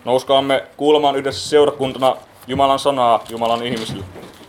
Nouskaamme kuulemaan yhdessä seurakuntana Jumalan sanaa Jumalan ihmisille.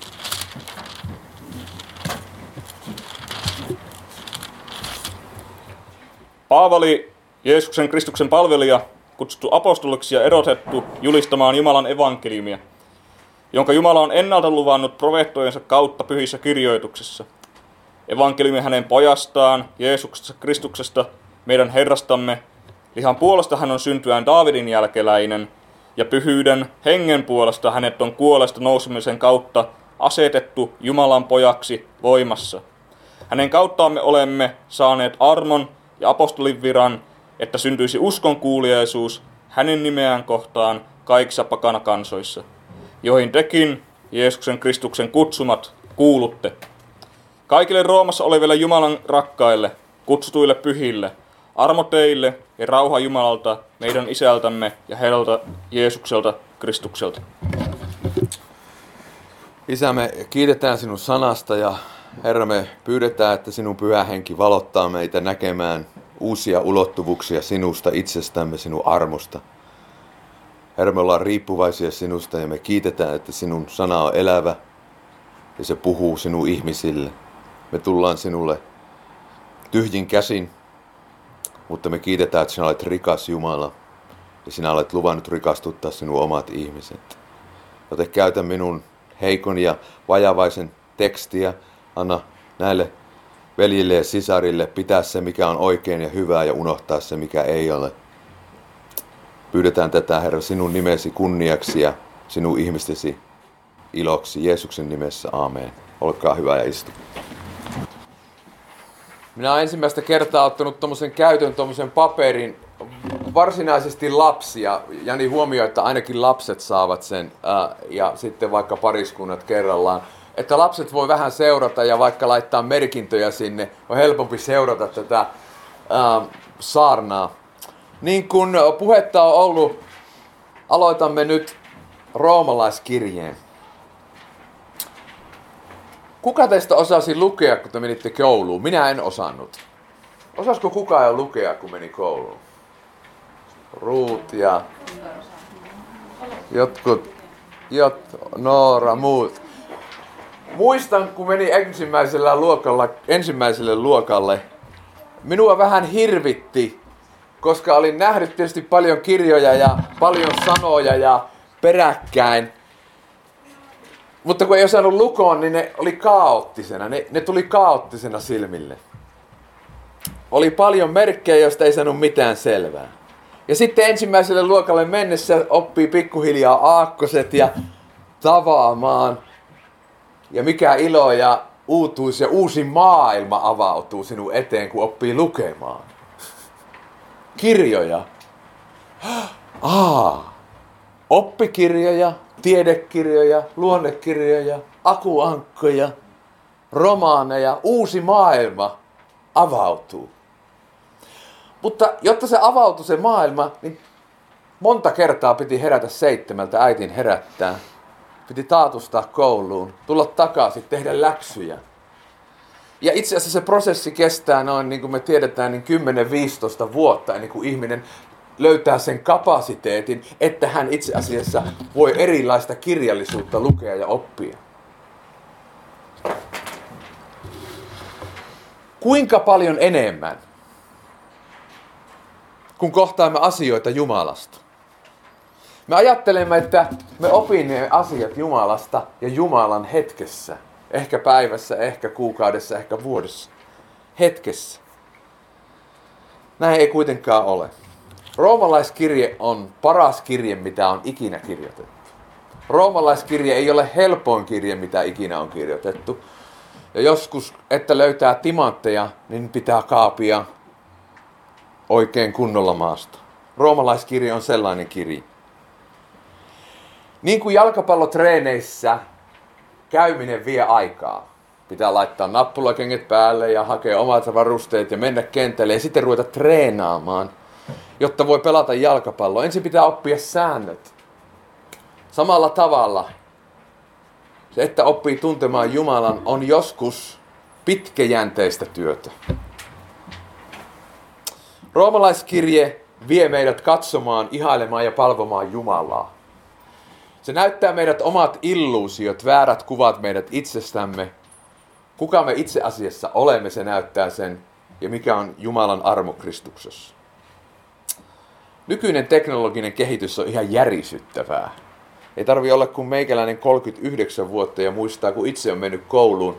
Paavali, Jeesuksen Kristuksen palvelija, kutsuttu apostoliksi ja erotettu julistamaan Jumalan evankeliumia, jonka Jumala on ennalta luvannut profeettojensa kautta pyhissä kirjoituksissa. Evankeliumi hänen pojastaan, Jeesuksesta Kristuksesta, meidän Herrastamme, lihan puolesta hän on syntyään Daavidin jälkeläinen, ja pyhyyden hengen puolesta hänet on kuolesta nousemisen kautta asetettu Jumalan pojaksi voimassa. Hänen kauttaan me olemme saaneet armon ja apostolin viran, että syntyisi uskonkuuliaisuus hänen nimeään kohtaan kaikissa pakanakansoissa, joihin tekin, Jeesuksen Kristuksen kutsumat, kuulutte. Kaikille Roomassa oleville Jumalan rakkaille, kutsutuille pyhille, armo teille ja rauha Jumalalta, meidän Isältämme ja Herralta Jeesukselta Kristukselta. Isä, me kiitetään sinun sanasta ja Herra, me pyydetään, että sinun pyhä henki valottaa meitä näkemään uusia ulottuvuuksia sinusta itsestämme, sinun armosta. Herra, me ollaan riippuvaisia sinusta ja me kiitetään, että sinun sana on elävä ja se puhuu sinun ihmisille. Me tullaan sinulle tyhjin käsin, mutta me kiitetään, että sinä olet rikas Jumala ja sinä olet luvannut rikastuttaa sinun omat ihmiset. Joten käytä minun heikon ja vajavaisen tekstiä, anna näille veljille ja sisarille pitää se, mikä on oikein ja hyvää ja unohtaa se, mikä ei ole. Pyydetään tätä, Herra, sinun nimesi kunniaksi ja sinun ihmistesi iloksi. Jeesuksen nimessä, aamen. Olkaa hyvä ja istu. Minä olen ensimmäistä kertaa ottanut tuommoisen paperin, varsinaisesti lapsia. Jani huomioi, että ainakin lapset saavat sen ja sitten vaikka pariskunnat kerrallaan. Että lapset voi vähän seurata ja vaikka laittaa merkintöjä sinne, on helpompi seurata tätä saarnaa. Niin kuin puhetta on ollut, aloitamme nyt roomalaiskirjeen. Kuka teistä osasi lukea, kun te menitte kouluun? Minä en osannut. Osasko kukaan jo lukea, kun meni kouluun? Ruut ja jotkut, Noora, muut. Muistan, kun meni ensimmäiselle luokalle, minua vähän hirvitti, koska olin nähnyt tietysti paljon kirjoja ja paljon sanoja ja peräkkäin. Mutta kun ei osannut lukoon, niin ne oli kaoottisena. Ne tuli kaoottisena silmille. Oli paljon merkkejä, joista ei saanut mitään selvää. Ja sitten ensimmäiselle luokalle mennessä oppii pikkuhiljaa aakkoset ja tavaamaan. Ja mikä ilo ja uutuus ja uusi maailma avautuu sinun eteen, kun oppii lukemaan. Kirjoja. Oppikirjoja, tiedekirjoja, luonnekirjoja, akuankkoja, romaaneja. Uusi maailma avautuu. Mutta jotta se avautui se maailma, niin monta kertaa piti herätä 7, äitin herättää. Piti taatustaa kouluun, tulla takaisin, tehdä läksyjä. Ja itse asiassa se prosessi kestää noin, niin kuin me tiedetään, niin 10-15 vuotta, ennen kuin ihminen löytää sen kapasiteetin, että hän itse asiassa voi erilaista kirjallisuutta lukea ja oppia. Kuinka paljon enemmän, kun kohtaamme asioita Jumalasta? Me ajattelemme, että me opimme asiat Jumalasta ja Jumalan hetkessä. Ehkä päivässä, ehkä kuukaudessa, ehkä vuodessa. Hetkessä. Näin ei kuitenkaan ole. Roomalaiskirje on paras kirje, mitä on ikinä kirjoitettu. Roomalaiskirje ei ole helpoin kirje, mitä ikinä on kirjoitettu. Ja joskus, että löytää timantteja, niin pitää kaapia oikein kunnolla maasta. Roomalaiskirje on sellainen kirje. Niin kuin jalkapallotreeneissä käyminen vie aikaa. Pitää laittaa nappulakengät päälle ja hakea omat varusteet ja mennä kentälle ja sitten ruveta treenaamaan, jotta voi pelata jalkapalloa. Ensin pitää oppia säännöt. Samalla tavalla se, että oppii tuntemaan Jumalan, on joskus pitkäjänteistä työtä. Roomalaiskirje vie meidät katsomaan, ihailemaan ja palvomaan Jumalaa. Se näyttää meidät omat illuusiot, väärät kuvat meidät itsestämme. Kuka me itse asiassa olemme, se näyttää sen, ja mikä on Jumalan armo Kristuksessa. Nykyinen teknologinen kehitys on ihan järisyttävää. Ei tarvitse olla kuin meikäläinen 39 vuotta ja muistaa, kun itse on mennyt kouluun.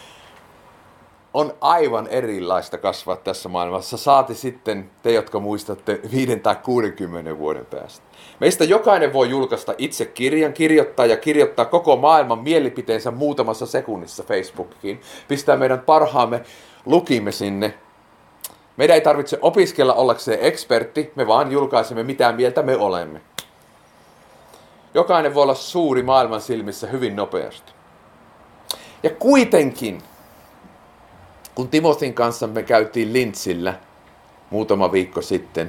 On aivan erilaista kasvaa tässä maailmassa. Saati sitten te, jotka muistatte 5 tai 60 vuoden päästä. Meistä jokainen voi julkaista itse kirjan, kirjoittaa koko maailman mielipiteensä muutamassa sekunnissa Facebookiin. Pistää meidän parhaamme lukimme sinne. Meidän ei tarvitse opiskella ollakseen ekspertti, me vaan julkaisemme mitä mieltä me olemme. Jokainen voi olla suuri maailman silmissä hyvin nopeasti. Ja kuitenkin, kun Timothin kanssa me käytiin Lintsillä muutama viikko sitten,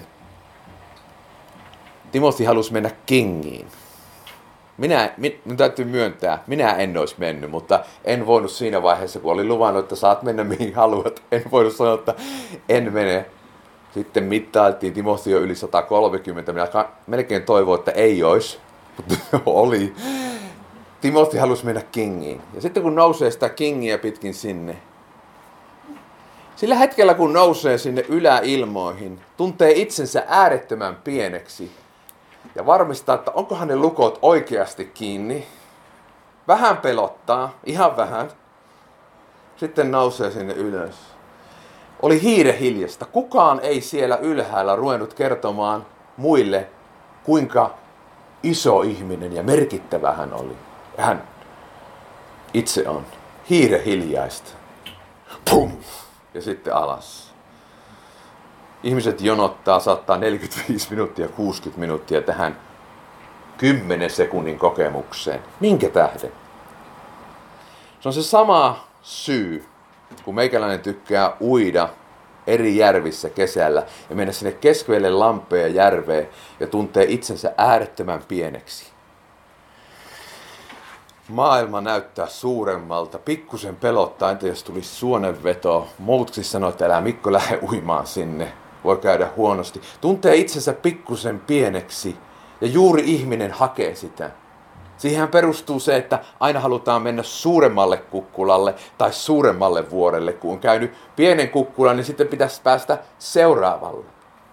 Timothy halusi mennä Kingiin. Minun täytyy myöntää, minä en olisi mennyt, mutta en voinut siinä vaiheessa, kun olin luvannut, että saat mennä mihin haluat. En voinut sanoa, että en mene. Sitten mittailtiin, Timothy on yli 130. Minä melkein toivoin, että ei olisi, mutta oli. Timothy halusi mennä Kingiin. Ja sitten kun nousee sitä Kingiä pitkin sinne, sillä hetkellä kun nousee sinne yläilmoihin, tuntee itsensä äärettömän pieneksi. Ja varmistaa, että onkohan ne lukot oikeasti kiinni. Vähän pelottaa, ihan vähän. Sitten nousee sinne ylös. Oli hiirehiljasta. Kukaan ei siellä ylhäällä ruvennut kertomaan muille, kuinka iso ihminen ja merkittävä hän oli. Hän itse on. Hiirehiljaista. Pum! Ja sitten alas. Ihmiset jonottaa, saattaa 45 minuuttia, 60 minuuttia tähän 10 sekunnin kokemukseen. Minkä tähden? Se on se sama syy, kun meikäläinen tykkää uida eri järvissä kesällä ja mennä sinne keskelle lampea ja järveen ja tuntee itsensä äärettömän pieneksi. Maailma näyttää suuremmalta, pikkusen pelottaa, entä jos tulisi suonenveto. Muutkin sanoo, että älä Mikko lähde uimaan sinne, voi käydä huonosti. Tuntee itsensä pikkusen pieneksi ja juuri ihminen hakee sitä. Siihen perustuu se, että aina halutaan mennä suuremmalle kukkulalle tai suuremmalle vuorelle. Kun on käynyt pienen kukkulan, niin sitten pitäisi päästä seuraavalle.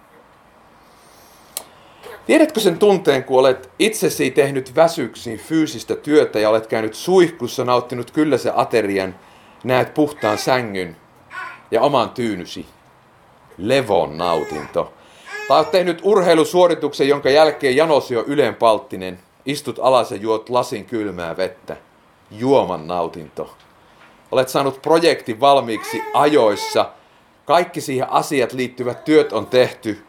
Tiedätkö sen tunteen, kun olet itsesi tehnyt väsyksiin fyysistä työtä ja olet käynyt suihkussa, nauttinut kyllä se aterian, näet puhtaan sängyn ja oman tyynysi. Levon nautinto. Tai olet tehnyt urheilusuorituksen, jonka jälkeen janosi on ylenpalttinen. Istut alas ja juot lasin kylmää vettä. Juoman nautinto. Olet saanut projektin valmiiksi ajoissa. Kaikki siihen asiat liittyvät työt on tehty.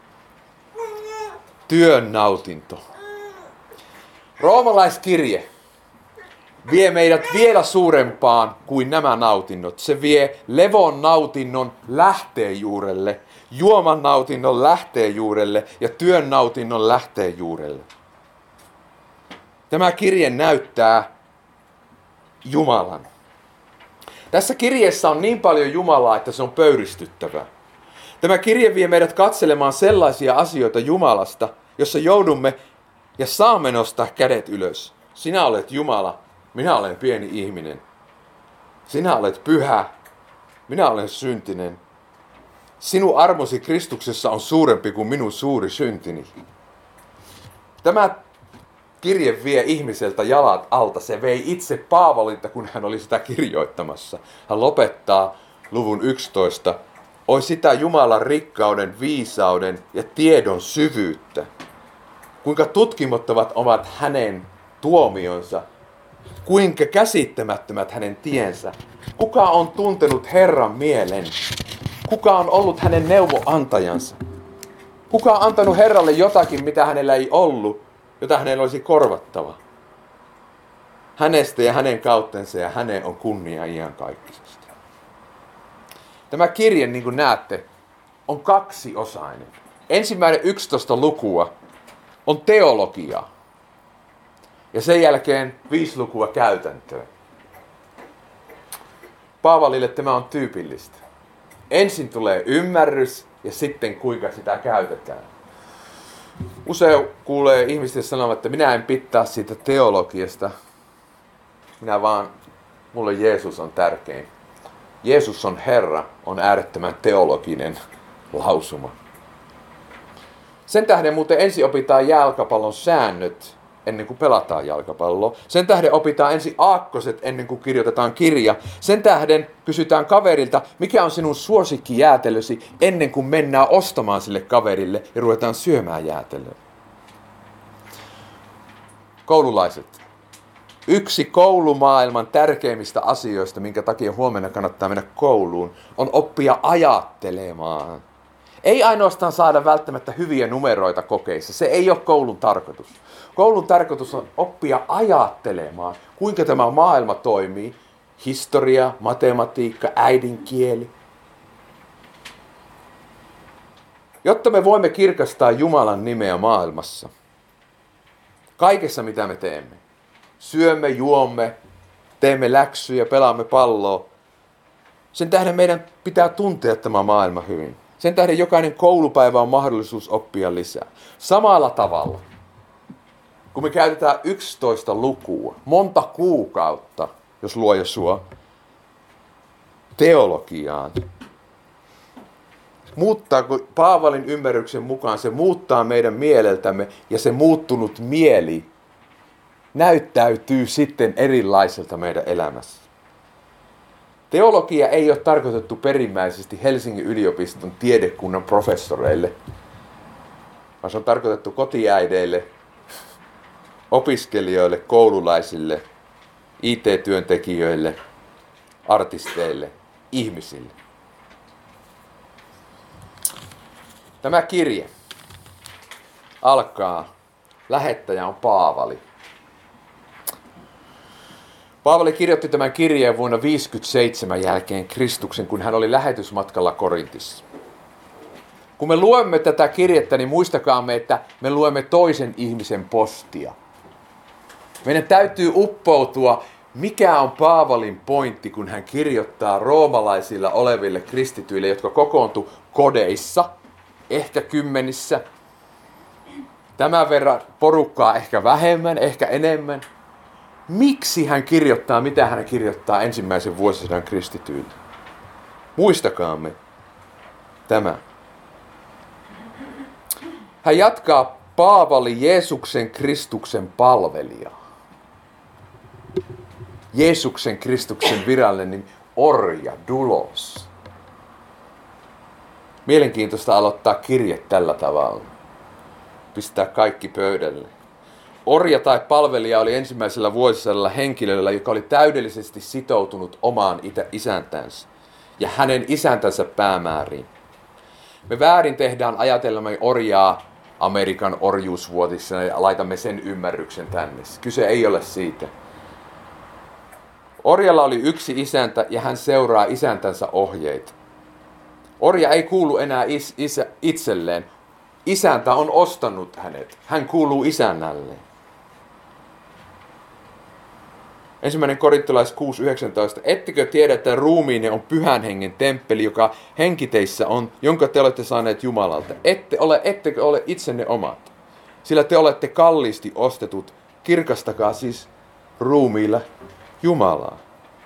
Työn nautinto. Roomalaiskirje vie meidät vielä suurempaan kuin nämä nautinnot. Se vie levon nautinnon lähteenjuurelle, juoman nautinnon lähteenjuurelle ja työn nautinnon lähteenjuurelle. Tämä kirje näyttää Jumalan. Tässä kirjeessä on niin paljon Jumalaa, että se on pöyristyttävää. Tämä kirje vie meidät katselemaan sellaisia asioita Jumalasta, jossa joudumme ja saamme nostaa kädet ylös. Sinä olet Jumala, minä olen pieni ihminen. Sinä olet pyhä, minä olen syntinen. Sinun armosi Kristuksessa on suurempi kuin minun suuri syntini. Tämä kirje vie ihmiseltä jalat alta. Se vei itse Paavolilta, kun hän oli sitä kirjoittamassa. Hän lopettaa luvun 11. Oi sitä Jumalan rikkauden, viisauden ja tiedon syvyyttä. Kuinka tutkimattomat ovat hänen tuomionsa. Kuinka käsittämättömät hänen tiensä. Kuka on tuntenut Herran mielen? Kuka on ollut hänen neuvoantajansa? Kuka on antanut Herralle jotakin, mitä hänellä ei ollut, jota hänellä olisi korvattava? Hänestä ja hänen kauttensa ja hänen on kunnia iankaikkisesti. Tämä kirje, niin kuin näette, on kaksiosainen. Ensimmäinen 11 lukua on teologiaa. Ja sen jälkeen 5 lukua käytäntöön. Paavalille tämä on tyypillistä. Ensin tulee ymmärrys ja sitten kuinka sitä käytetään. Usein kuulee ihmisten sanovan, että minä en pitää siitä teologiasta. Mulle Jeesus on tärkein. Jeesus on Herra on äärettömän teologinen lausuma. Sen tähden muuten ensin opitaan jalkapallon säännöt ennen kuin pelataan jalkapalloa. Sen tähden opitaan ensin aakkoset ennen kuin kirjoitetaan kirja. Sen tähden kysytään kaverilta, mikä on sinun suosikkijäätelösi ennen kuin mennään ostamaan sille kaverille ja ruvetaan syömään jäätelöä. Koululaiset. Yksi koulumaailman tärkeimmistä asioista, minkä takia huomenna kannattaa mennä kouluun, on oppia ajattelemaan. Ei ainoastaan saada välttämättä hyviä numeroita kokeissa. Se ei ole koulun tarkoitus. Koulun tarkoitus on oppia ajattelemaan, kuinka tämä maailma toimii. Historia, matematiikka, äidinkieli. Jotta me voimme kirkastaa Jumalan nimeä maailmassa. Kaikessa mitä me teemme. Syömme, juomme, teemme läksyjä, pelaamme palloa. Sen tähden meidän pitää tuntea tämä maailma hyvin. Sen tähden jokainen koulupäivä on mahdollisuus oppia lisää. Samalla tavalla, kun me käytetään 11 lukua, monta kuukautta, jos luoja sua, teologiaan, muuttaako Paavalin ymmärryksen mukaan, se muuttaa meidän mieleltämme ja se muuttunut mieli näyttäytyy sitten erilaiselta meidän elämässä. Teologia ei ole tarkoitettu perimmäisesti Helsingin yliopiston tiedekunnan professoreille, vaan se on tarkoitettu kotiäideille, opiskelijoille, koululaisille, IT-työntekijöille, artisteille, ihmisille. Tämä kirje alkaa, lähettäjä on Paavali. Paavali kirjoitti tämän kirjeen vuonna 57 jälkeen Kristuksen, kun hän oli lähetysmatkalla Korintissa. Kun me luemme tätä kirjettä, niin muistakaamme, että me luemme toisen ihmisen postia. Meidän täytyy uppoutua, mikä on Paavalin pointti, kun hän kirjoittaa roomalaisilla oleville kristityille, jotka kokoontu kodeissa, ehkä kymmenissä. Tämän verran porukkaa ehkä vähemmän, ehkä enemmän. Miksi hän kirjoittaa, mitä hän kirjoittaa ensimmäisen vuosisadan kristityille? Muistakaamme tämä. Hän jatkaa Paavali Jeesuksen Kristuksen palvelija. Jeesuksen Kristuksen virallinen nimi, orja, doulos. Mielenkiintoista aloittaa kirje tällä tavalla. Pistää kaikki pöydälle. Orja tai palvelija oli ensimmäisellä vuosisadalla henkilöllä, joka oli täydellisesti sitoutunut omaan isäntänsä ja hänen isäntänsä päämääriin. Me väärin tehdään ajatellamme orjaa Amerikan orjuusvuotissa ja laitamme sen ymmärryksen tänne. Kyse ei ole siitä. Orjalla oli yksi isäntä ja hän seuraa isäntänsä ohjeita. Orja ei kuulu enää itselleen. Isäntä on ostanut hänet. Hän kuuluu isännälleen. 1. Korintolais 6.19. Ettekö tiedä, että ruumiinne on pyhän hengen temppeli, joka henki teissä on, jonka te olette saaneet Jumalalta. Ettekö ole itsenne omat, sillä te olette kalliisti ostetut. Kirkastakaa siis ruumiilla Jumalaa.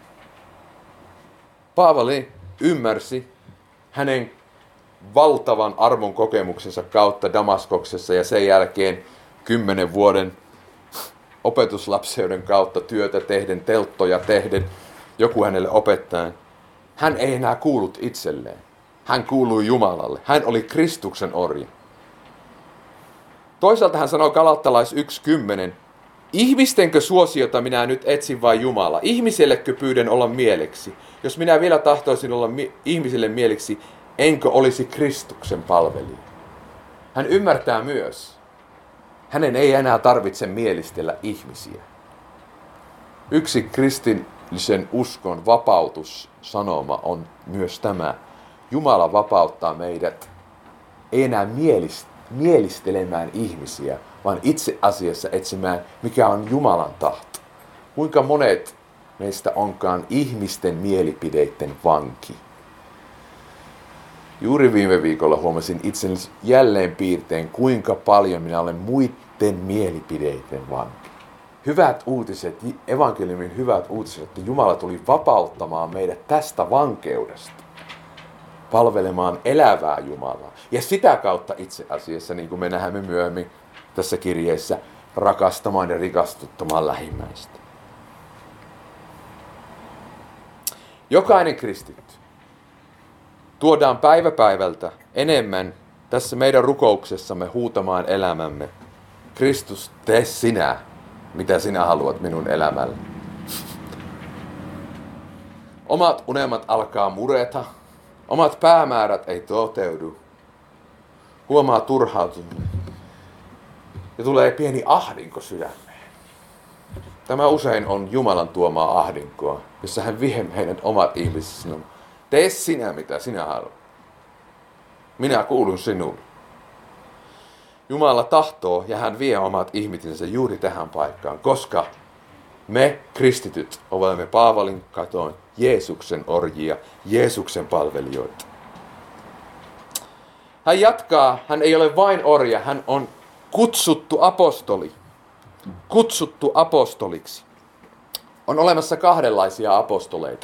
Paavali ymmärsi hänen valtavan armon kokemuksensa kautta Damaskoksessa ja sen jälkeen 10 vuoden opetuslapseuden kautta työtä tehden, telttoja tehden, joku hänelle opettaen. Hän ei enää kuullut itselleen. Hän kuului Jumalalle. Hän oli Kristuksen orja. Toisaalta hän sanoi Galattalais 1.10. Ihmistenkö suosiota minä nyt etsin vai Jumala? Ihmisellekö pyydän olla mieleksi? Jos minä vielä tahtoisin olla ihmisille mieleksi, enkö olisi Kristuksen palvelija? Hän ymmärtää myös. Hänen ei enää tarvitse mielistellä ihmisiä. Yksi kristillisen uskon vapautussanoma on myös tämä. Jumala vapauttaa meidät ei enää mielistelemään ihmisiä, vaan itse asiassa etsimään, mikä on Jumalan tahto. Kuinka monet meistä onkaan ihmisten mielipideiden vanki. Juuri viime viikolla huomasin itseni jälleen piirteen, kuinka paljon minä olen muiden mielipideiden vanki. Hyvät uutiset, evankeliumin hyvät uutiset, että Jumala tuli vapauttamaan meidät tästä vankeudesta. Palvelemaan elävää Jumalaa. Ja sitä kautta itse asiassa, niin kuin me nähdään myöhemmin tässä kirjeessä, rakastamaan ja rikastuttamaan lähimmäistä. Jokainen kristitty tuodaan päivä päivältä enemmän tässä meidän rukouksessamme huutamaan elämämme. Kristus, tee sinä, mitä sinä haluat minun elämällä. Omat unelmat alkaa mureta. Omat päämäärät ei toteudu. Huomaa turhautuminen. Ja tulee pieni ahdinko sydämeen. Tämä usein on Jumalan tuomaa ahdinkoa, jossa hän vie heidän omat ihmiset sinun. Tee sinä, mitä sinä haluat. Minä kuulun sinulle. Jumala tahtoo ja hän vie omat ihmisensä juuri tähän paikkaan, koska me kristityt olemme Paavalin katoin Jeesuksen orjia, Jeesuksen palvelijoita. Hän jatkaa, hän ei ole vain orja, hän on kutsuttu apostoli. Kutsuttu apostoliksi. On olemassa kahdenlaisia apostoleita.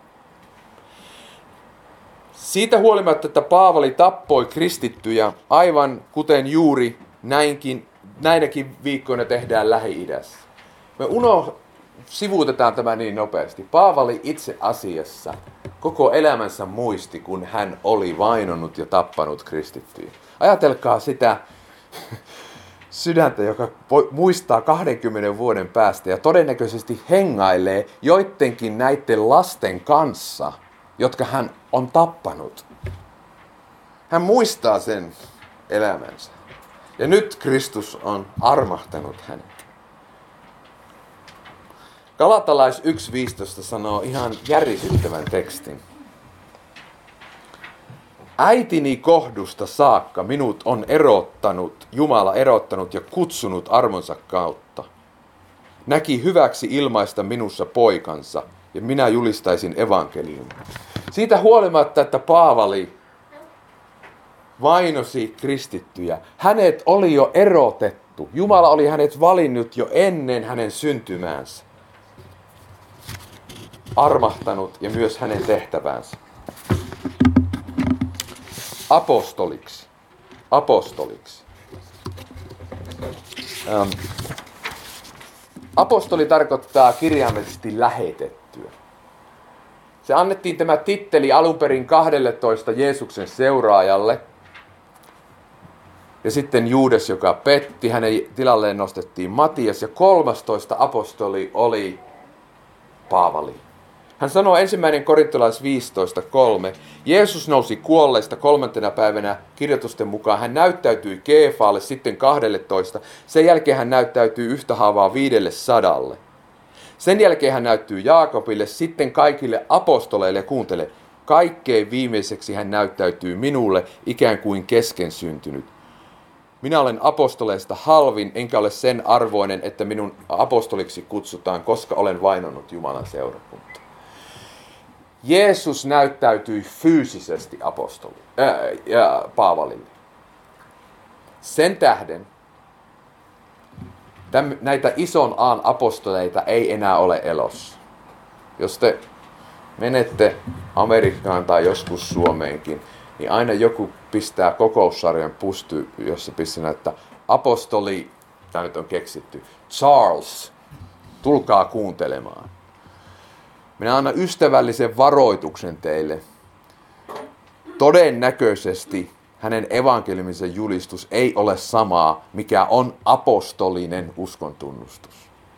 Siitä huolimatta, että Paavali tappoi kristittyjä, aivan kuten juuri näinäkin viikkoina tehdään Lähi-idässä. Me sivuutetaan tämä niin nopeasti. Paavali itse asiassa koko elämänsä muisti, kun hän oli vainonnut ja tappanut kristittyjä. Ajatelkaa sitä sydäntä, joka muistaa 20 vuoden päästä ja todennäköisesti hengailee joidenkin näiden lasten kanssa, jotka hän on tappanut. Hän muistaa sen elämänsä. Ja nyt Kristus on armahtanut hänet. Galatalais 1.15 sanoo ihan järisyttävän tekstin. Äitini kohdusta saakka minut on Jumala erottanut ja kutsunut armonsa kautta. Näki hyväksi ilmaista minussa poikansa ja minä julistaisin evankeliumia. Siitä huolimatta, että Paavali vainosi kristittyjä, hänet oli jo erotettu. Jumala oli hänet valinnut jo ennen hänen syntymäänsä. Armahtanut ja myös hänen tehtävänsä. Apostoliksi. Apostoli tarkoittaa kirjaimellisesti lähetettyä. Se annettiin tämä titteli alun perin 12 Jeesuksen seuraajalle. Ja sitten Juudas, joka petti, hänen tilalleen nostettiin Matias. Ja 13 apostoli oli Paavali. Hän sanoo 1. Korintolais 15.3. Jeesus nousi kuolleista 3. päivänä kirjoitusten mukaan. Hän näyttäytyi Keefaalle, sitten 12. Sen jälkeen hän näyttäytyy yhtä haavaa 500. Sen jälkeen hän näyttyy Jaakobille, sitten kaikille apostoleille ja kuuntele. Kaikkein viimeiseksi hän näyttäytyy minulle ikään kuin kesken syntynyt. Minä olen apostoleista halvin, enkä ole sen arvoinen, että minun apostoliksi kutsutaan, koska olen vainonnut Jumalan seurakuntaa. Jeesus näyttäytyi fyysisesti Paavalille. Sen tähden näitä ison A:n apostoleita ei enää ole elossa. Jos te menette Amerikkaan tai joskus Suomeenkin, niin aina joku pistää kokoussarjan pusty, jossa pistää, että apostoli, tämä nyt on keksitty, Charles, tulkaa kuuntelemaan. Minä annan ystävällisen varoituksen teille. Todennäköisesti hänen evankeliuminsa julistus ei ole samaa, mikä on apostolinen uskontunnustus.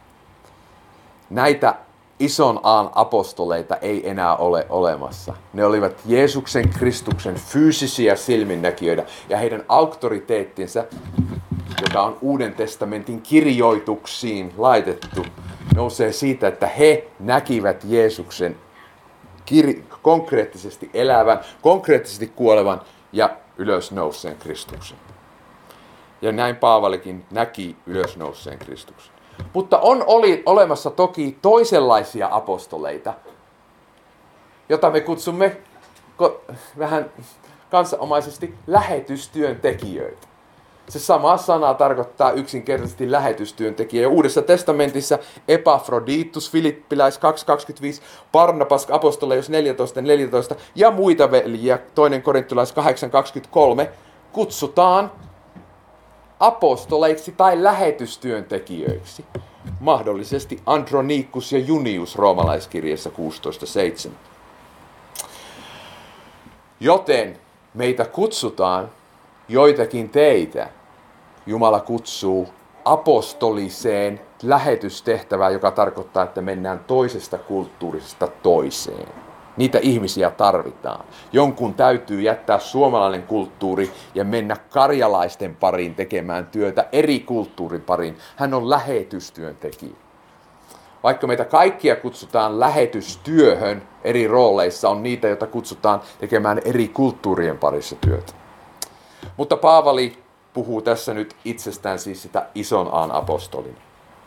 Näitä ison A:n apostoleita ei enää ole olemassa. Ne olivat Jeesuksen Kristuksen fyysisiä silminnäkijöitä ja heidän auktoriteettinsa, joka on Uuden testamentin kirjoituksiin laitettu, nousee siitä, että he näkivät Jeesuksen konkreettisesti elävän, konkreettisesti kuolevan ja ylösnouseen Kristuksen. Ja näin Paavalikin näki ylösnouseen Kristuksen. Mutta oli olemassa toki toisenlaisia apostoleita, jota me kutsumme vähän kansanomaisesti lähetystyöntekijöitä. Se sama sana tarkoittaa yksinkertaisesti lähetystyöntekijä. Ja Uudessa testamentissa Epafroditus, Filippiläis 2.25, Barnabas, Apostoleios 14.14 ja muita veljiä, 2. Korintolais 8.23, kutsutaan apostoleiksi tai lähetystyöntekijöiksi. Mahdollisesti Andronikus ja Junius roomalaiskirjeessä 16.7. Joten meitä kutsutaan, joitakin teitä Jumala kutsuu apostoliseen lähetystehtävään, joka tarkoittaa, että mennään toisesta kulttuurista toiseen. Niitä ihmisiä tarvitaan. Jonkun täytyy jättää suomalainen kulttuuri ja mennä karjalaisten pariin tekemään työtä eri kulttuurin pariin. Hän on lähetystyöntekijä. Vaikka meitä kaikkia kutsutaan lähetystyöhön eri rooleissa, on niitä, joita kutsutaan tekemään eri kulttuurien parissa työtä. Mutta Paavali puhuu tässä nyt itsestään siis sitä ison A:n apostolina.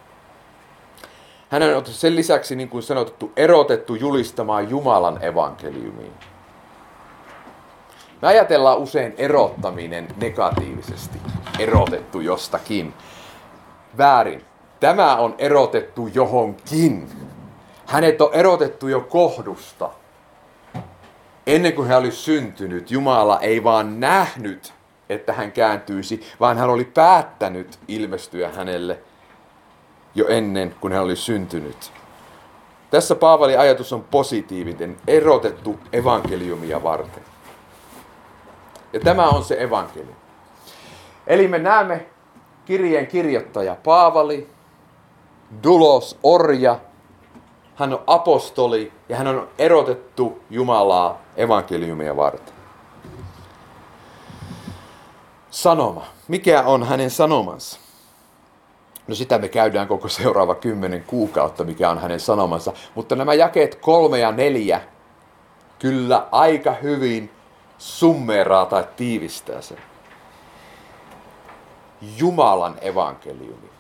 Hän on sen lisäksi, niin kuin sanottu, erotettu julistamaan Jumalan evankeliumiin. Me ajatellaan usein erottaminen negatiivisesti. Erotettu jostakin. Väärin. Tämä on erotettu johonkin. Hänet on erotettu jo kohdusta. Ennen kuin hän oli syntynyt, Jumala ei vaan nähnyt, että hän kääntyisi, vaan hän oli päättänyt ilmestyä hänelle jo ennen kuin hän oli syntynyt. Tässä Paavalin ajatus on positiivinen, erotettu evankeliumia varten. Ja tämä on se evankeliumi. Eli me näemme kirjeen kirjoittaja Paavali, Dulos, orja, hän on apostoli ja hän on erotettu Jumalaa evankeliumia varten. Sanoma. Mikä on hänen sanomansa? No sitä me käydään koko seuraava 10 kuukautta, mikä on hänen sanomansa. Mutta nämä jakeet 3 ja 4 kyllä aika hyvin summeeraa tai tiivistää sen. Jumalan evankeliumi.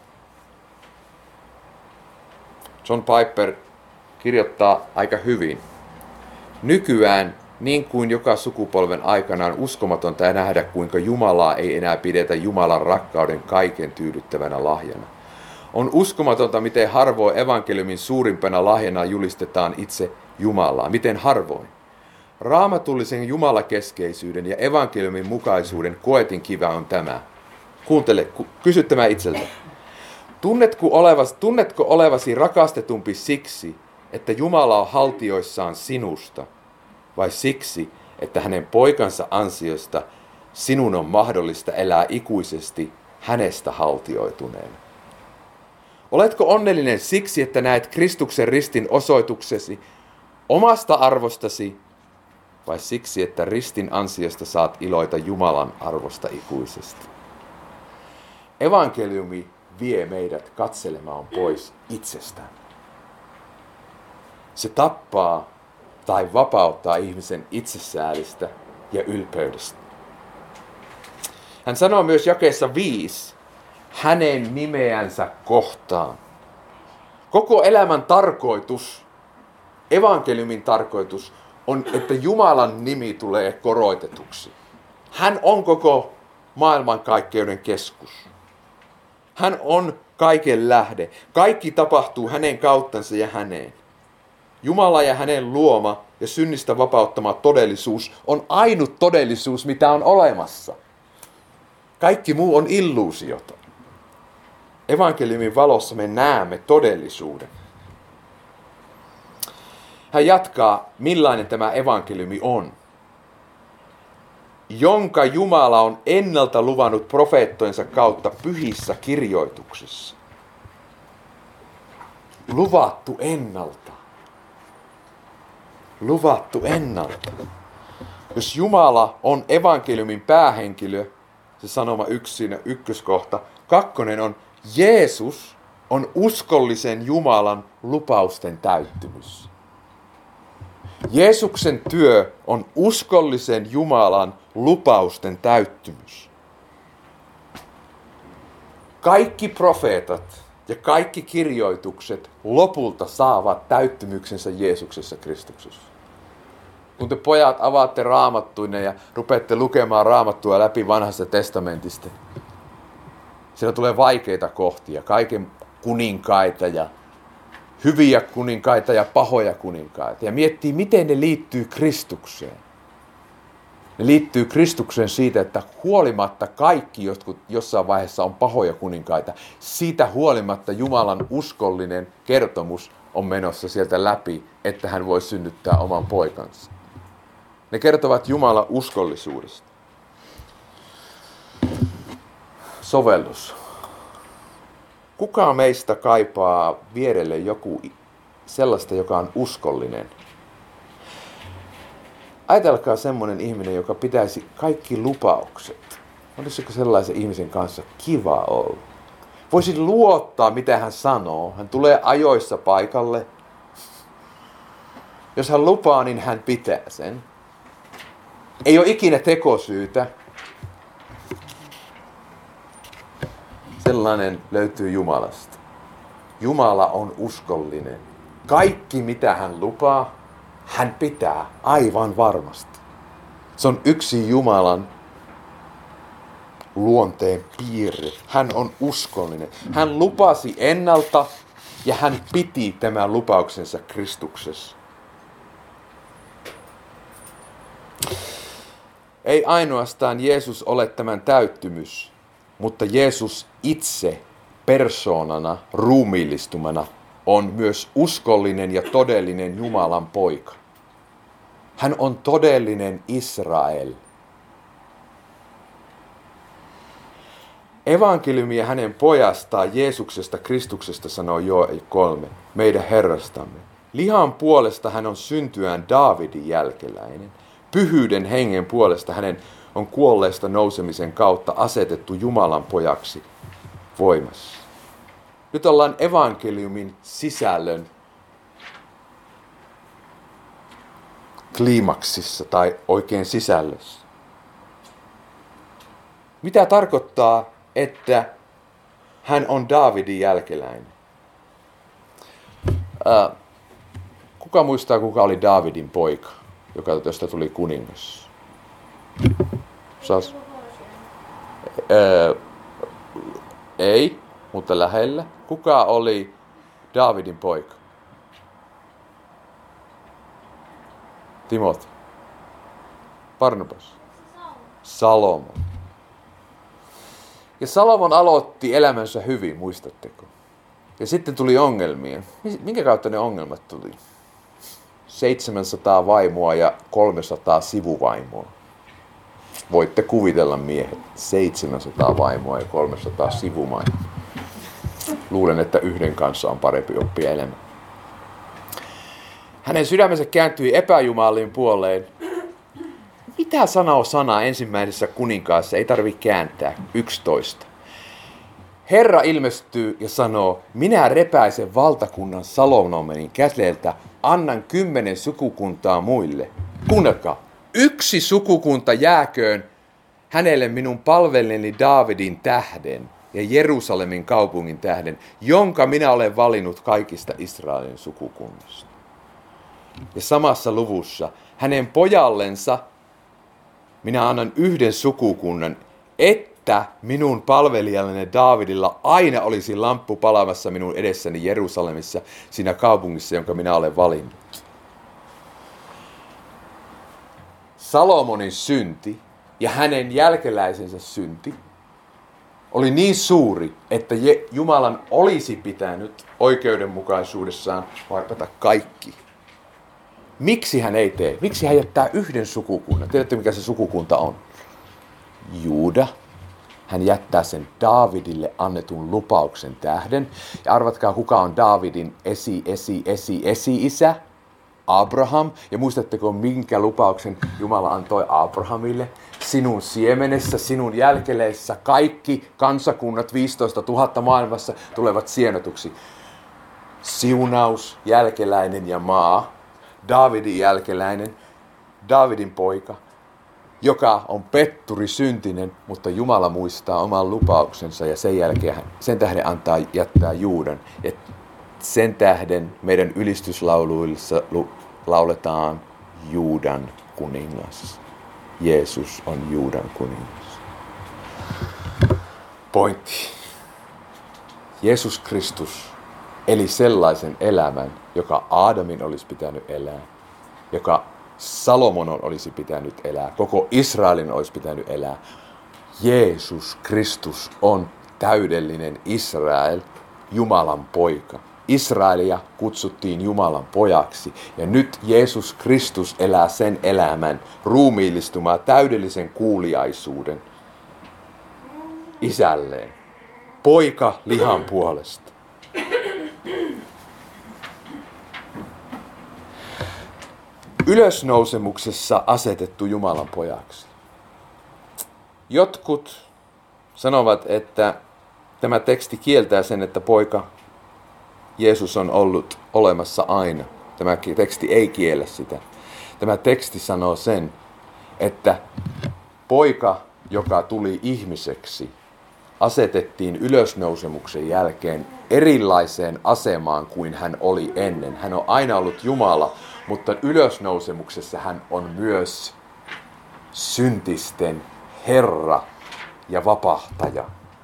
John Piper kirjoittaa aika hyvin. Nykyään, niin kuin joka sukupolven aikana, on uskomatonta nähdä, kuinka Jumalaa ei enää pidetä Jumalan rakkauden kaiken tyydyttävänä lahjana. On uskomatonta, miten harvoin evankeliumin suurimpana lahjana julistetaan itse Jumalaa. Miten harvoin? Raamatullisen jumalakeskeisyyden ja evankeliumin mukaisuuden koetinkivi on tämä. Kuuntele, kysy tämä itseltä. Tunnetko olevasi rakastetumpi siksi, että Jumala on haltioissaan sinusta, vai siksi, että hänen poikansa ansiosta sinun on mahdollista elää ikuisesti hänestä haltioituneena? Oletko onnellinen siksi, että näet Kristuksen ristin osoituksesi omasta arvostasi, vai siksi, että ristin ansiosta saat iloita Jumalan arvosta ikuisesti? Evankeliumi vie meidät katselemaan pois itsestään. Se tappaa tai vapauttaa ihmisen itsesäälistä ja ylpeydestä. Hän sanoo myös jakeessa 5, hänen nimeänsä kohtaan. Koko elämän tarkoitus, evankeliumin tarkoitus, on, että Jumalan nimi tulee koroitetuksi. Hän on koko maailmankaikkeuden keskus. Hän on kaiken lähde. Kaikki tapahtuu hänen kauttansa ja häneen. Jumala ja hänen luoma ja synnistä vapauttama todellisuus on ainut todellisuus, mitä on olemassa. Kaikki muu on illuusiota. Evankeliumin valossa me näemme todellisuuden. Hän jatkaa, millainen tämä evankeliumi on. Jonka Jumala on ennalta luvannut profeettojensa kautta pyhissä kirjoituksissa. Luvattu ennalta. Luvattu ennalta. Jos Jumala on evankeliumin päähenkilö, se sanoma 1, ykköskohta. 2 on Jeesus on uskollisen Jumalan lupausten täyttymys. Jeesuksen työ on uskollisen Jumalan lupausten täyttymys. Kaikki profeetat ja kaikki kirjoitukset lopulta saavat täyttymyksensä Jeesuksessa Kristuksessa. kun te pojat avaatte raamattuinne ja rupeatte lukemaan raamattua läpi vanhasta testamentista, siellä tulee vaikeita kohtia, kaiken kuninkaita ja hyviä kuninkaita ja pahoja kuninkaita. Ja miettii, miten ne liittyy Kristukseen. Ne liittyy Kristukseen siitä, että huolimatta kaikki jotkut jossain vaiheessa on pahoja kuninkaita, siitä huolimatta Jumalan uskollinen kertomus on menossa sieltä läpi, että hän voi synnyttää oman poikansa. Ne kertovat Jumalan uskollisuudesta. Sovellus. Kuka meistä kaipaa vierelle joku sellaista, joka on uskollinen? Ajatelkaa semmoinen ihminen, joka pitäisi kaikki lupaukset. Olisiko sellaisen ihmisen kanssa kiva olla? Voisi luottaa, mitä hän sanoo. Hän tulee ajoissa paikalle. Jos hän lupaa, niin hän pitää sen. Ei ole ikinä tekosyytä. Sellainen löytyy Jumalasta. Jumala on uskollinen. Kaikki, mitä hän lupaa, hän pitää aivan varmasti. Se on yksi Jumalan luonteen piirre. Hän on uskollinen. Hän lupasi ennalta ja hän piti tämän lupauksensa Kristuksessa. Ei ainoastaan Jeesus ole tämän täyttymys, mutta Jeesus itse persoonana, ruumiillistumana, on myös uskollinen ja todellinen Jumalan poika. Hän on todellinen Israel. Evankeliumi hänen pojastaan Jeesuksesta Kristuksesta sanoo Joel 3, meidän Herrastamme. Lihan puolesta hän on syntyään Daavidin jälkeläinen. Pyhyyden hengen puolesta hänen on kuolleesta nousemisen kautta asetettu Jumalan pojaksi voimassa. Nyt ollaan evankeliumin sisällön kliimaksissa tai oikein sisällössä. Mitä tarkoittaa, että hän on Daavidin jälkeläinen? Kuka muistaa, kuka oli Daavidin poika, josta tuli kuningas? Ei, mutta lähellä. Kuka oli Daavidin poika? Timothy. Barnabas. Salomon. Ja Salomon aloitti elämänsä hyvin, muistatteko? Ja sitten tuli ongelmia. Minkä kautta ne ongelmat tuli? 700 vaimoa ja 300 sivuvaimoa. Voitte kuvitella miehet. 700 vaimoa ja 300 sivuvaimoa. Luulen, että yhden kanssa on parempi oppia elämä. Hänen sydämensä kääntyi epäjumalin puoleen. Mitä sanoo sana ensimmäisessä kuninkaassa? Ei tarvitse kääntää. 11. Herra ilmestyy ja sanoo, minä repäisen valtakunnan Salomonin kädeltä, annan 10 sukukuntaa muille. Kuunnelkaa, 1 sukukunta jääköön hänelle minun palvelijani Daavidin tähden ja Jerusalemin kaupungin tähden, jonka minä olen valinnut kaikista Israelin sukukunnista. Ja samassa luvussa hänen pojallensa minä annan 1 sukukunnan, että minun palvelijalleni Daavidilla aina olisi lamppu palamassa minun edessäni Jerusalemissa, siinä kaupungissa, jonka minä olen valinnut. Salomonin synti ja hänen jälkeläisensä synti oli niin suuri, että Jumalan olisi pitänyt oikeudenmukaisuudessaan varpata kaikki. Miksi hän ei tee? Miksi hän jättää 1 sukukunnan? Tiedätte, mikä se sukukunta on? Juuda. Hän jättää sen Daavidille annetun lupauksen tähden. Ja arvatkaa, kuka on Daavidin esi-isä? Abraham. Ja muistatteko, minkä lupauksen Jumala antoi Abrahamille? Sinun siemenessä, sinun jälkeleissä kaikki kansakunnat 15 000 maailmassa tulevat sienotuksi. Siunaus, jälkeläinen ja maa. Daavidin jälkeläinen, Daavidin poika, joka on petturi syntinen, mutta Jumala muistaa oman lupauksensa ja sen jälkeen sen tähden jättää Juudan. Ja sen tähden meidän ylistyslauluissa lauletaan Juudan kuningas. Jeesus on Juudan kuningas. Pointti. Jeesus Kristus eli sellaisen elämän, joka Aadamin olisi pitänyt elää, joka Salomonon olisi pitänyt elää, koko Israelin olisi pitänyt elää. Jeesus Kristus on täydellinen Israel, Jumalan poika. Israelia kutsuttiin Jumalan pojaksi ja nyt Jeesus Kristus elää sen elämän ruumiillistumaa täydellisen kuuliaisuuden isälleen. Poika lihan puolesta. Ylösnousemuksessa asetettu Jumalan pojaksi. Jotkut sanovat, että tämä teksti kieltää sen, että poika Jeesus on ollut olemassa aina. Tämä teksti ei kiellä sitä. Tämä teksti sanoo sen, että poika, joka tuli ihmiseksi, asetettiin ylösnousemuksen jälkeen erilaiseen asemaan kuin hän oli ennen. Hän on aina ollut Jumala, mutta ylösnousemuksessa hän on myös syntisten Herra ja vapahtaja.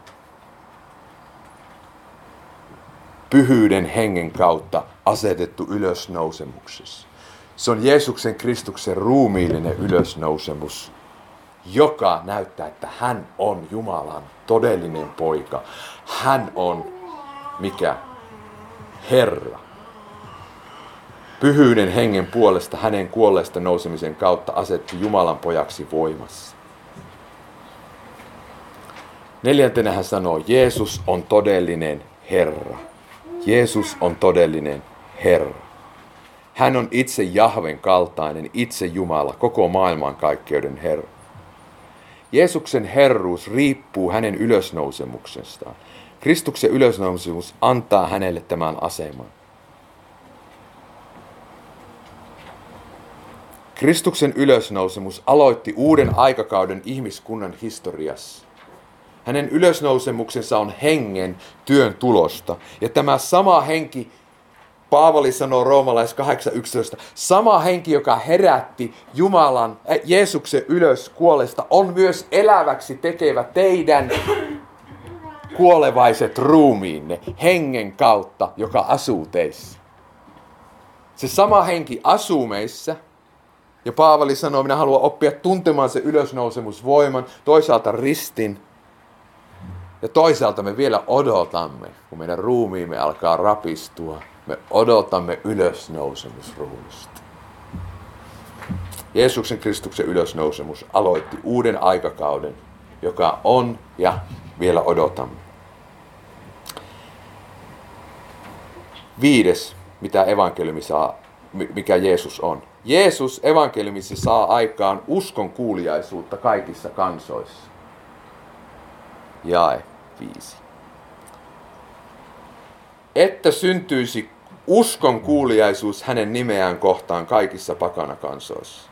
Pyhyyden hengen kautta asetettu ylösnousemuksessa. Se on Jeesuksen Kristuksen ruumiillinen ylösnousemus, joka näyttää, että hän on Jumalan todellinen poika. Hän on mikä? Herra. Pyhyyden hengen puolesta hänen kuolleesta nousemisen kautta asetti Jumalan pojaksi voimassa. Neljäntenä hän sanoo, Jeesus on todellinen Herra. Jeesus on todellinen Herra. Hän on itse Jahven kaltainen, itse Jumala, koko maailmankaikkeuden Herra. Jeesuksen herruus riippuu hänen ylösnousemuksestaan. Kristuksen ylösnousemus antaa hänelle tämän aseman. Kristuksen ylösnousemus aloitti uuden aikakauden ihmiskunnan historiassa. Hänen ylösnousemuksensa on hengen työn tulosta. Ja tämä sama henki, Paavali sanoo Roomalais 8.11, sama henki, joka herätti Jeesuksen ylös kuolesta, on myös eläväksi tekevä teidän kuolevaiset ruumiinne hengen kautta, joka asuu teissä. Se sama henki asuu meissä. Ja Paavali sanoo, minä haluan oppia tuntemaan sen ylösnousemusvoiman, toisaalta ristin. Ja toisaalta me vielä odotamme, kun meidän ruumiimme alkaa rapistua, me odotamme ylösnousemusruumista. Jeesuksen Kristuksen ylösnousemus aloitti uuden aikakauden, joka on ja vielä odotamme. 5. Mitä evankeliumi saa, mikä Jeesus on. Jeesus evankeliumissa saa aikaan uskon kuuliaisuutta kaikissa kansoissa. Jae 5. Että syntyisi uskon kuuliaisuus hänen nimeään kohtaan kaikissa pakanakansoissa.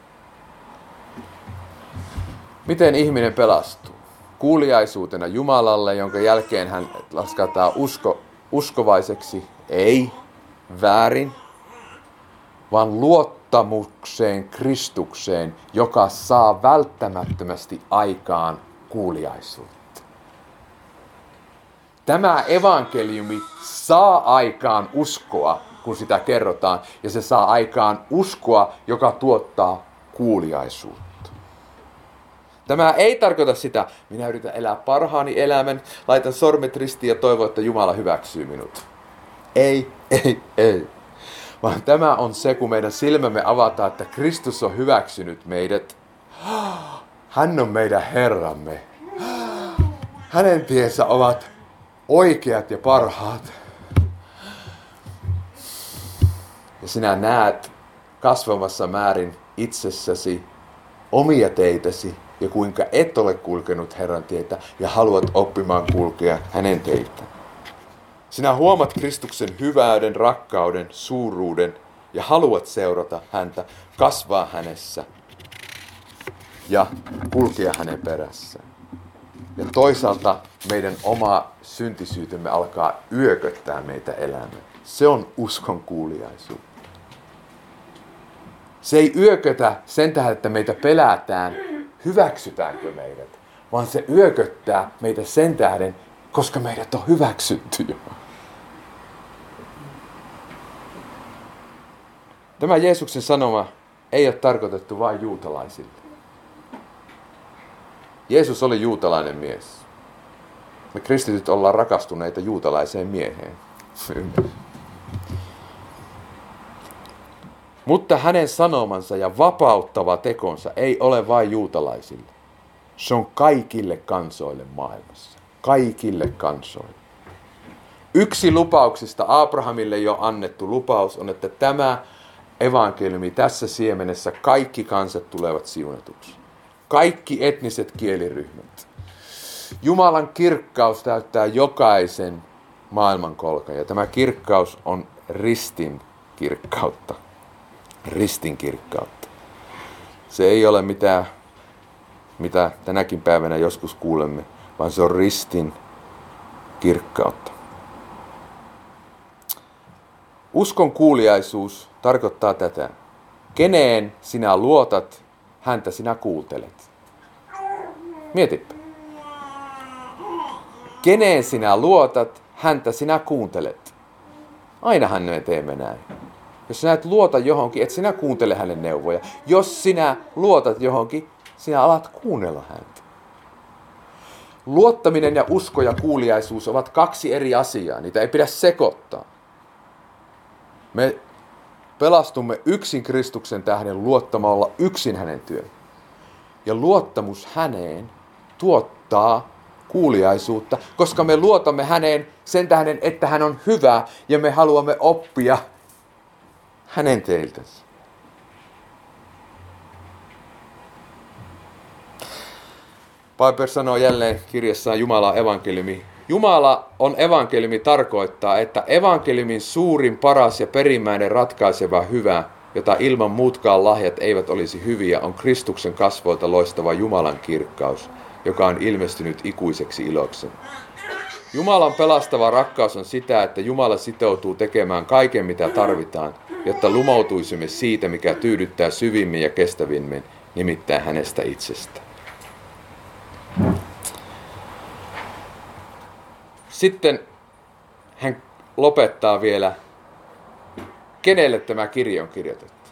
Miten ihminen pelastuu? Kuuliaisuutena Jumalalle, jonka jälkeen hän lasketaan uskovaiseksi, ei väärin, vaan luottamukseen Kristukseen, joka saa välttämättömästi aikaan kuuliaisuutta. Tämä evankeliumi saa aikaan uskoa, kun sitä kerrotaan, ja se saa aikaan uskoa, joka tuottaa kuuliaisuutta. Tämä ei tarkoita sitä, minä yritän elää parhaani elämän, laitan sormet ristiin ja toivon, että Jumala hyväksyy minut. Ei. Vaan tämä on se, kun meidän silmämme avataan, että Kristus on hyväksynyt meidät. Hän on meidän Herramme. Hänen tiensä ovat oikeat ja parhaat. Ja sinä näet kasvavassa määrin itsessäsi omia teitäsi ja kuinka et ole kulkenut Herran tietä ja haluat oppimaan kulkea hänen teitä. Sinä huomaat Kristuksen hyvyyden, rakkauden, suuruuden ja haluat seurata häntä, kasvaa hänessä ja kulkea hänen perässään. Ja toisaalta meidän oma syntisyytemme alkaa yököttää meitä elämään. Se on uskon kuuliaisuutta. Se ei yökötä sen tähden, että meitä pelätään, hyväksytäänkö meidät, vaan se yököttää meitä sen tähden, koska meidät on hyväksytty jo. Tämä Jeesuksen sanoma ei ole tarkoitettu vain juutalaisille. Jeesus oli juutalainen mies. Me kristityt ollaan rakastuneita juutalaiseen mieheen. Mutta hänen sanomansa ja vapauttava tekonsa ei ole vain juutalaisille. Se on kaikille kansoille maailmassa. Kaikille kansoille. Yksi lupauksista Abrahamille jo annettu lupaus on, että tämä evankeliumi tässä siemenessä kaikki kansat tulevat siunatuksi. Kaikki etniset kieliryhmät. Jumalan kirkkaus täyttää jokaisen maailmankolkan ja tämä kirkkaus on ristin kirkkautta. Ristin kirkkautta. Se ei ole mitään, mitä tänäkin päivänä joskus kuulemme, vaan se on ristin kirkkautta. Uskon kuuliaisuus tarkoittaa tätä. Keneen sinä luotat, häntä sinä kuuntelet. Mietipä. Keneen sinä luotat, häntä sinä kuuntelet. Ainahan me teemme näin. Jos sinä et luota johonkin, et sinä kuuntele hänen neuvoja. Jos sinä luotat johonkin, sinä alat kuunnella häntä. Luottaminen ja usko ja kuuliaisuus ovat kaksi eri asiaa. Niitä ei pidä sekoittaa. Me pelastumme yksin Kristuksen tähden luottamalla yksin hänen työn. Ja luottamus häneen tuottaa kuuliaisuutta, koska me luotamme häneen sen tähden, että hän on hyvä ja me haluamme oppia hänen teiltänsä. Piper sanoo jälleen kirjassaan Jumalan evankeliumi. Jumala on evankeliumi tarkoittaa, että evankeliumin suurin, paras ja perimmäinen ratkaiseva hyvä, jota ilman muutkaan lahjat eivät olisi hyviä, on Kristuksen kasvoilta loistava Jumalan kirkkaus, joka on ilmestynyt ikuiseksi iloksi. Jumalan pelastava rakkaus on sitä, että Jumala sitoutuu tekemään kaiken, mitä tarvitaan, jotta lumoutuisimme siitä, mikä tyydyttää syvimmin ja kestävimmin, nimittäin hänestä itsestä. Sitten hän lopettaa vielä, kenelle tämä kirja on kirjoitettu.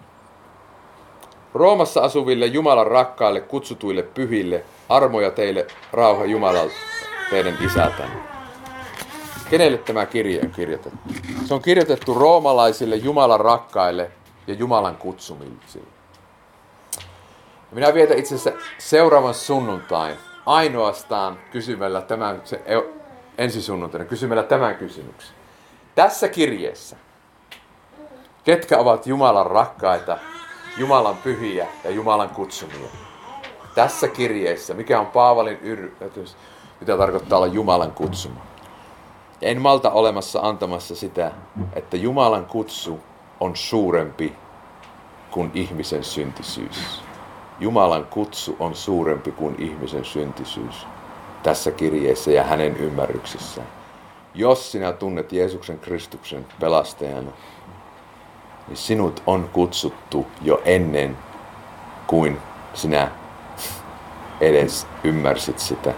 Roomassa asuville Jumalan rakkaille, kutsutuille pyhille, armoja teille, rauha Jumalalta, teidän isältänne. Kenelle tämä kirja on kirjoitettu? Se on kirjoitettu roomalaisille Jumalan rakkaille ja Jumalan kutsumille. Minä vietän itse asiassa seuraavan sunnuntain ainoastaan kysymällä ensi sunnuntaina kysymällä tämän kysymyksen. Tässä kirjeessä, ketkä ovat Jumalan rakkaita, Jumalan pyhiä ja Jumalan kutsumia? Tässä kirjeessä, mikä on Paavalin yrmitys, mitä tarkoittaa olla Jumalan kutsuma. En malta olemassa antamassa sitä, että Jumalan kutsu on suurempi kuin ihmisen syntisyys. Jumalan kutsu on suurempi kuin ihmisen syntisyys tässä kirjeessä ja hänen ymmärryksissään. Jos sinä tunnet Jeesuksen Kristuksen pelastajana, niin sinut on kutsuttu jo ennen kuin sinä edes ymmärsit sitä.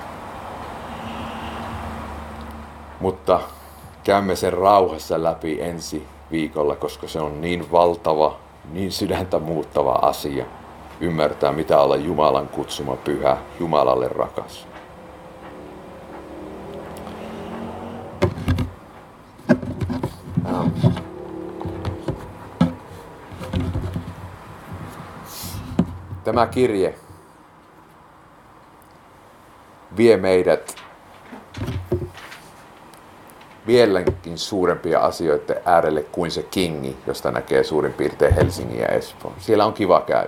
Mutta käymme sen rauhassa läpi ensi viikolla, koska se on niin valtava, niin sydäntä muuttava asia. Ymmärtää, mitä olla Jumalan kutsuma pyhä, Jumalalle rakas. Tämä kirje vie meidät vieläkin suurempia asioita äärelle kuin se Kingi, josta näkee suurin piirtein Helsingin ja Espoon. Siellä on kiva käydä.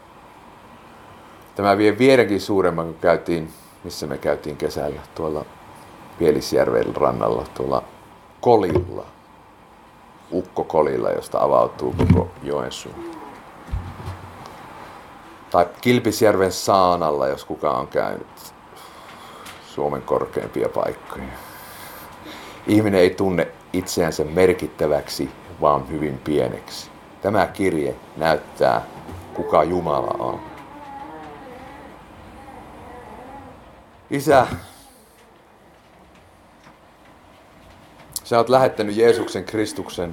Tämä vie vieläkin suuremman, kun missä me käytiin kesällä, tuolla Pielisjärven rannalla, tuolla Kolilla, Ukko-Kolilla, josta avautuu koko Joensuu. Tai Kilpisjärven saanalla, jos kukaan on käynyt. Suomen korkeimpia paikkoja. Ihminen ei tunne itseänsä merkittäväksi, vaan hyvin pieneksi. Tämä kirje näyttää, kuka Jumala on. Isä, sä oot lähettänyt Jeesuksen Kristuksen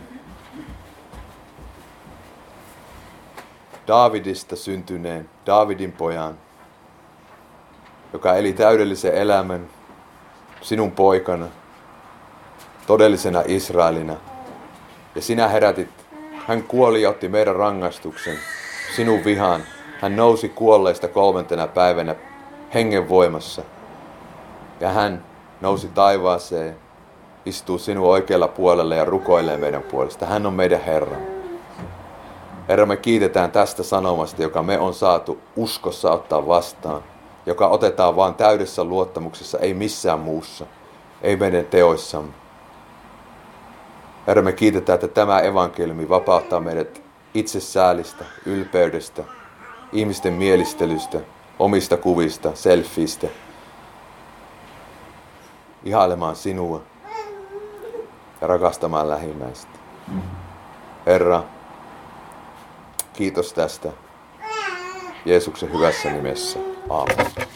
Daavidista syntyneen, Daavidin pojan, joka eli täydellisen elämän sinun poikana, todellisena Israelina. Ja sinä herätit, hän kuoli ja otti meidän rangaistuksen, sinun vihan. Hän nousi kuolleista 3. päivänä hengen voimassa. Ja hän nousi taivaaseen, istuu sinun oikealla puolella ja rukoilee meidän puolesta. Hän on meidän Herra. Herra, me kiitetään tästä sanomasta, joka me on saatu uskossa ottaa vastaan, joka otetaan vain täydessä luottamuksessa, ei missään muussa, ei meidän teoissamme. Herra, me kiitetään, että tämä evankeliumi vapauttaa meidät itsesäälistä, ylpeydestä, ihmisten mielistelystä, omista kuvista, selfieistä, ihailemaan sinua ja rakastamaan lähimmäistä. Herra, kiitos tästä Jeesuksen hyvässä nimessä. Aamen.